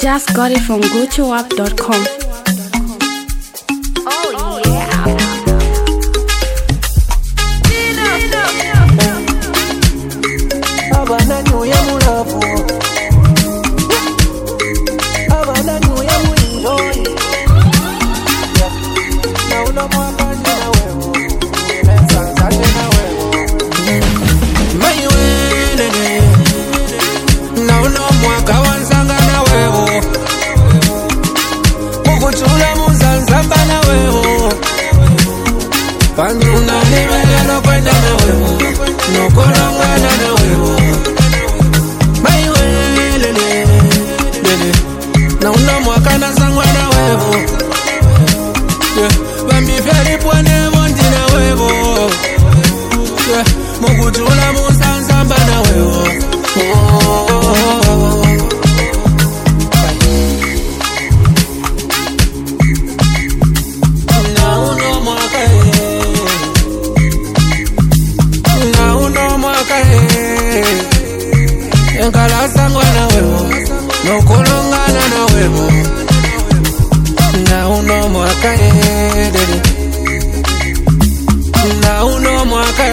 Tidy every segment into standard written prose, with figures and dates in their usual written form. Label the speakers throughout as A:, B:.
A: Just got it from gotoapp.com.
B: Oh yeah.
C: Abana nyoya mulavu, abana nyoya muenjoy. Na una mwakaje na wewe, sanzaje na wewe. Mayuelele, na una mwaka wanzanga na wewe. Mukuchula muzanzamba na wewe. Panduna lebele no kwenda na wewe, no kolongana na wewe. Na una mwaka na zangwa na wewe, bambi feri pwane mondi na wewe, mukutula musanzamba na wewe. Na una mwaka na una mwaka enkala zangwa na wewe, no kolongana na wewe. Na uno mwaka na uno mwaka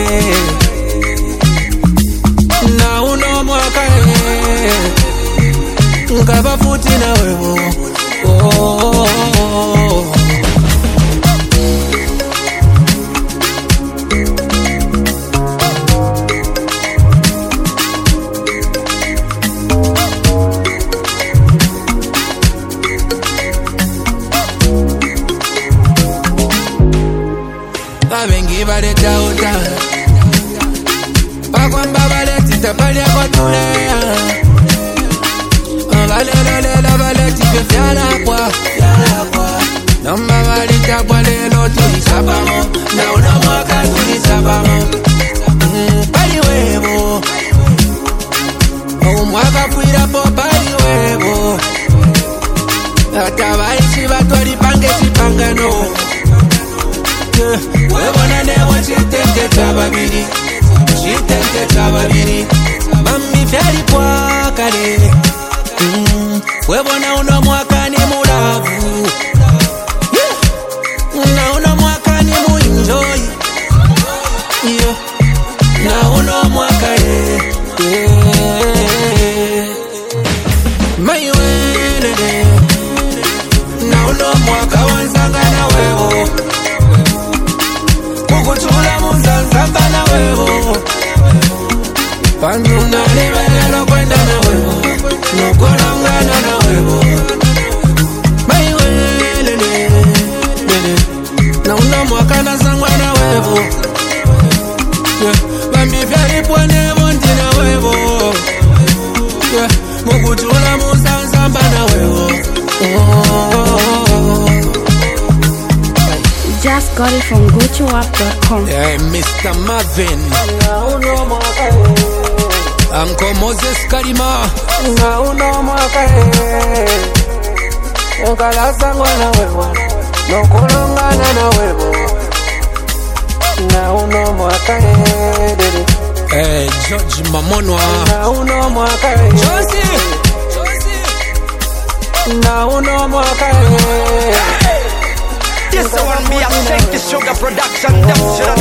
C: na uno mwaka ngaba futi na wewe. Oh. Abengi baleta uta Pakwamba baleti tapali kwa tulea Balelele baleti pefiala kwa Namba balita kwa lelo tulisabamo Na una mwaka tulisabamo Pali webo Mwaka fuira po pali webo Atabaishi batwali pange chipangano Webona newo chitente chababiri Mami fyari kwa kale Webona uno mwaka ni mulavu Na uno mwaka ni muenjoy Na uno mwaka Mayuelele Na uno mwaka wanzanga na wewe Kukuchula muzanzamba na wewe Panduna libelelo kwenda na wewe No kolongana na wewe Mayuelele Na una mwaka na zangwa na wewe Bambi fyari pwane mondi na wewe Mukuchula muzanzamba na wewe.
A: Just got it from gotoapp.com.
C: Yeah, Mr. Marvin Uncle Moses Karima Na uno mwaka Nkala sangwa na wewe No kolongana na wewe Na uno mwaka George Mamonwa Na uno mwaka Josie Na uno mwaka
D: This one me a thank the Sugar Production. Them should